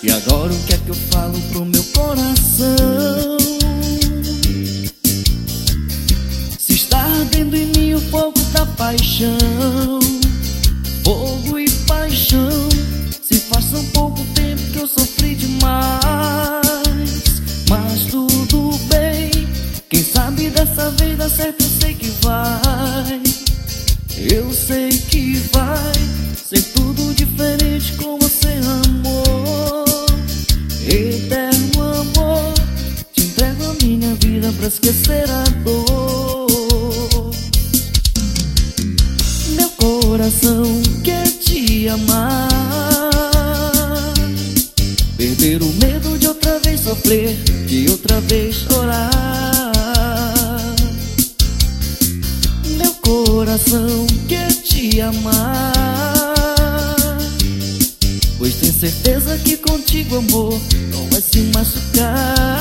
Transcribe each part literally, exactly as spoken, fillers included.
E agora o que é que eu falo pro meu coração? Se está ardendo em mim o fogo da paixão, fogo e paixão, se faz tão pouco tempo que eu sofri demais. Mas tudo bem, quem sabe dessa vez dá certo, eu sei que vai. Eu sei que vai ser tudo diferente com você, amor. Eterno amor, te entrego a minha vida pra esquecer a dor. Meu coração quer te amar, perder o medo de outra vez sofrer, de outra vez chorar. Meu coração quer te amar, pois tem certeza que contigo, amor, não vai se machucar.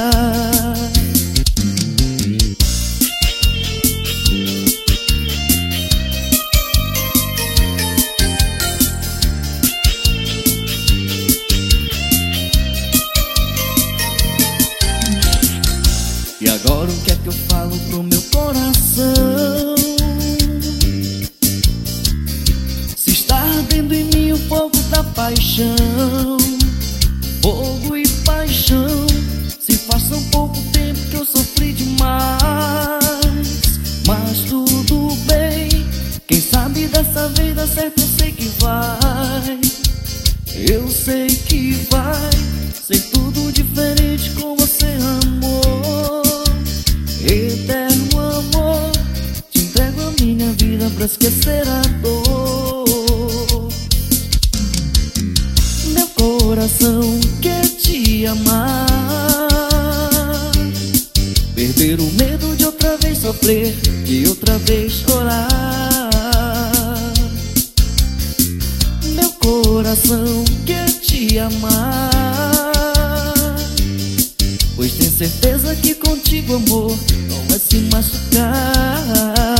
E agora o que é que eu falo pro meu coração? Se está ardendo em mim o fogo da paixão, fogo e paixão, se faz tão pouco tempo que eu sofri demais. Mas tudo bem, quem sabe dessa vez dá certo, eu sei que vai. Eu sei que vai ser tudo diferente com você, amor. Eterno amor, te entrego a minha vida pra esquecer a dor. Meu coração quer te amar, perder o medo de outra vez sofrer, de outra vez chorar. Meu coração quer te amar, pois tem certeza que contigo, amor, não vai se machucar.